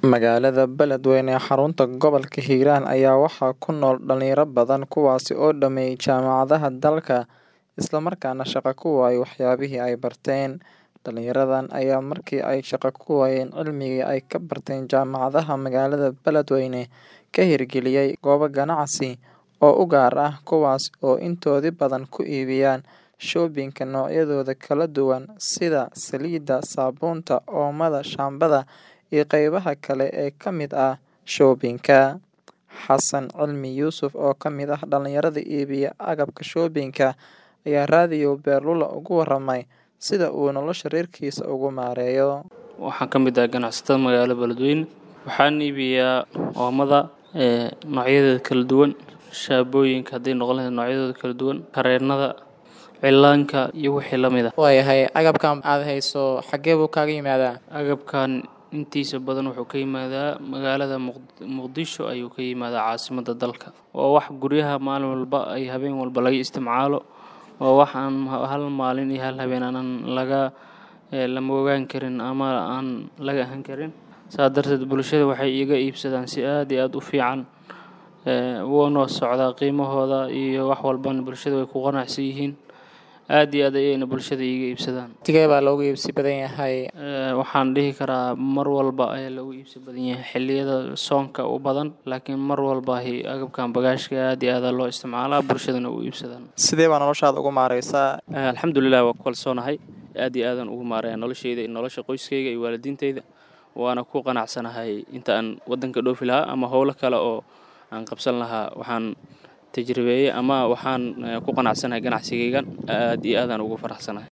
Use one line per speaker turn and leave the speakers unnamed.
Magaalada Beledweyne ee xarunta gobolka Hiiraan ayaa waxaa ku nool dhalinyaro badan kuwaas oo dhammeeyay jaamacadaha dalka isla markaana shaqo ku waayay waxyaabihii ay barteen. Dhalinyaradan ayaa markii ay shaqo ku waayeen cilmigii ay ka barteen jaamacadaha magaalada Beledweyne ka hirgeliyay goobo ganacsi oo u gaar ah kuwaas oo intooda badan ku iibiyaan shoobinka noocyadooda kala duwan sida saliidda, saabuunta, oomada, shaambada iyo qaybaha kale ee ka mid ah shoobinka. Xasan Cilmi Yuusuf oo ka mid ah dhalinyarada iibiya agabka shoobinka ayaa raadiyo Beerlula uga warramay sida uu nolosha reerkiisa ugu maareeyo.
Waxaan ka mid ah ganacsatada magaalada Beledweyne. Waxaan iibiyaa oomada noocyadeeda kala duwan, shaabooyinka hadday noqon lahayd noocyadooda kala duwan, kareennada, cillaanka iyo wixii la mid ah.
Waayahay agabkan aad hayso xagee buu kaaga yimaadaa?
Agabkan intiisa badan wuxuu ka yimaadaa magaalada Muqdisho ayuu ka yimaadaa caasimadda dalka. Waa wax guryaha maalin walba ay habeen walba laga isticmaalo. Waa wax aan hal maalin iyo hal habeen aanan lama ogaan karin ama aan laga ahan karin. Saa darteed bulshada waxay iga iibsadaan si aad iyo aad u fiican. Wuuna socdaa qiimahooda iyo wax walbana bulshada way ku qanacsan yihiin. Aad iyo aad ayayna bulshada iga iibsadaan.
Tigee baa loogu iibsi badan yahay?
Waxaan dhihi karaa mar walba ayaa lagu iibsi badan yahay xilliyada soonka u badan, laakiin mar walba agabkan bagaashka aad iyo aad loo isticmaalaa bulshadana u iibsadaan.
Sidee baa noloshaada ugu maareysaa?
Alxamdulillaah waa ku kalsoonahay. Aad iyo aad ugu maareeyaa noloshayda iyo nolosha qoyskayga iyo waalidiintayda. Waana ku qanacsanahay inta aan wadanka dhoofi lahaa ama howlo kale oo aan qabsan lahaa. Waxaan tajribeeyay ama waxaan ku qanacsanahay ganacsigaygan aad iyo aad ugu faraxsanahay.